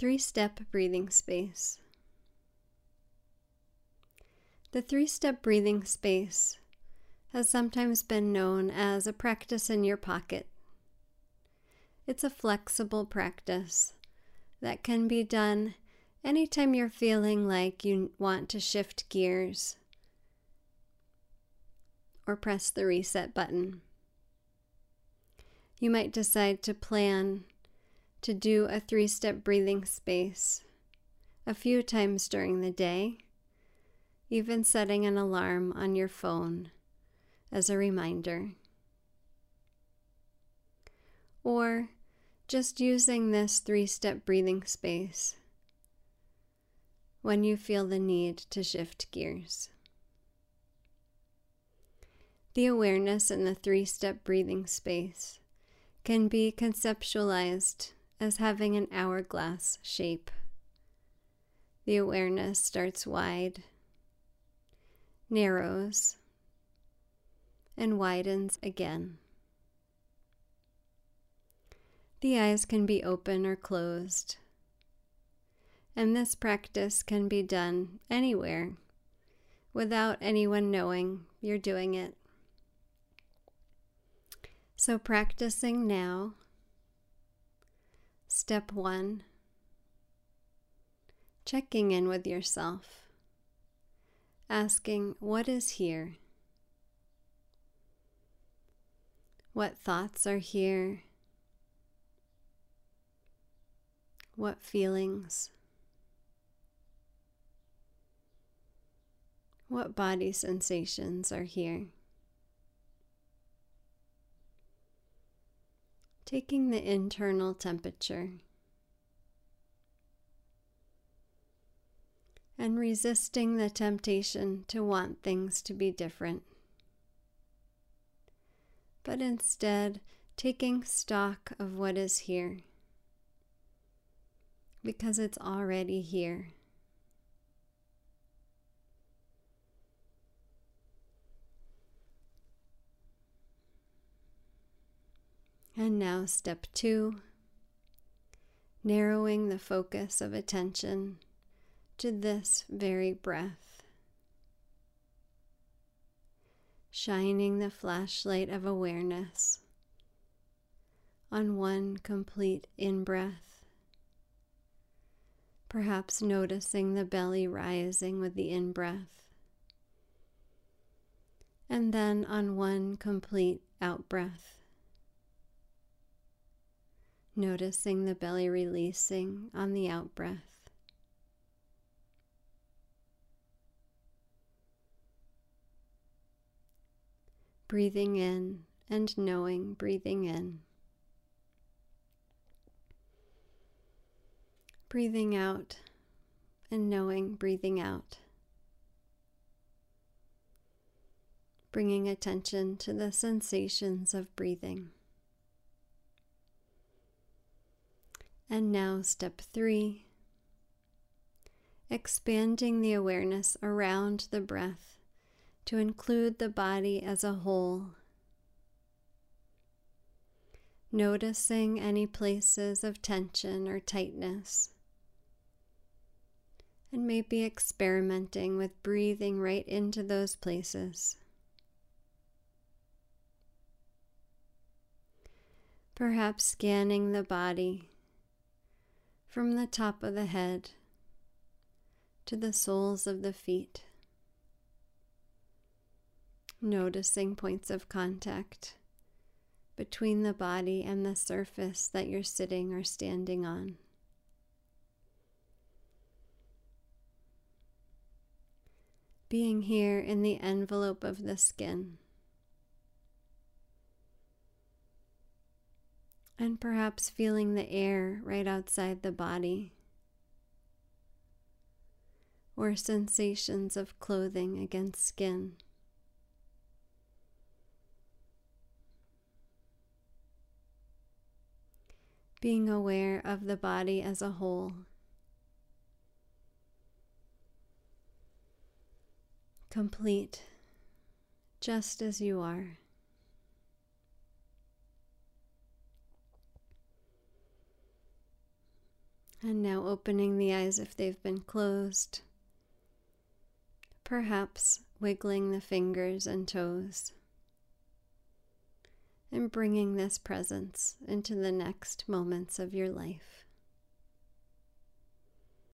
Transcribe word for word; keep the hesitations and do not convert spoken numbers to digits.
Three-step breathing space. The three-step breathing space has sometimes been known as a practice in your pocket. It's a flexible practice that can be done anytime you're feeling like you want to shift gears or press the reset button. You might decide to plan to do a three-step breathing space a few times during the day, even setting an alarm on your phone as a reminder. Or just using this three-step breathing space when you feel the need to shift gears. The awareness in the three-step breathing space can be conceptualized as having an hourglass shape. The awareness starts wide, narrows, and widens again. The eyes can be open or closed, and this practice can be done anywhere without anyone knowing you're doing it. So practicing now. Step one, checking in with yourself, asking what is here, what thoughts are here, what feelings, what body sensations are here. Taking the internal temperature and resisting the temptation to want things to be different, but instead taking stock of what is here, because it's already here. And now step two, narrowing the focus of attention to this very breath, shining the flashlight of awareness on one complete in-breath, perhaps noticing the belly rising with the in-breath, and then on one complete out-breath, noticing the belly releasing on the out-breath. Breathing in and knowing breathing in. Breathing out and knowing breathing out. Bringing attention to the sensations of breathing. And now step three, expanding the awareness around the breath to include the body as a whole. Noticing any places of tension or tightness, and maybe experimenting with breathing right into those places. Perhaps scanning the body from the top of the head to the soles of the feet, noticing points of contact between the body and the surface that you're sitting or standing on. Being here in the envelope of the skin, and perhaps feeling the air right outside the body, or sensations of clothing against skin. Being aware of the body as a whole, complete, just as you are. And now opening the eyes if they've been closed, perhaps wiggling the fingers and toes, and bringing this presence into the next moments of your life.